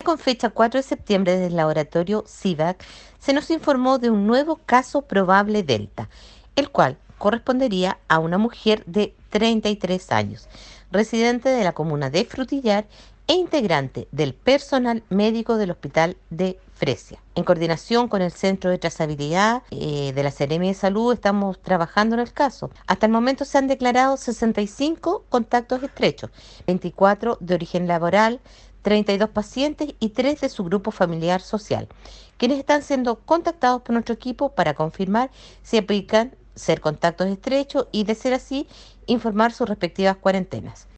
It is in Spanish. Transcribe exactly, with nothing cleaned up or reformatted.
con fecha cuatro de septiembre desde el laboratorio CIVAC se nos informó de un nuevo caso probable Delta, el cual correspondería a una mujer de treinta y tres años, residente de la comuna de Frutillar e integrante del personal médico del Hospital de Fresia. En coordinación con el Centro de Trazabilidad eh, de la Seremi de Salud, estamos trabajando en el caso. Hasta el momento se han declarado sesenta y cinco contactos estrechos, veinticuatro de origen laboral, treinta y dos pacientes y tres de su grupo familiar social, quienes están siendo contactados por nuestro equipo para confirmar si aplican ser contactos estrechos y, de ser así, informar sus respectivas cuarentenas.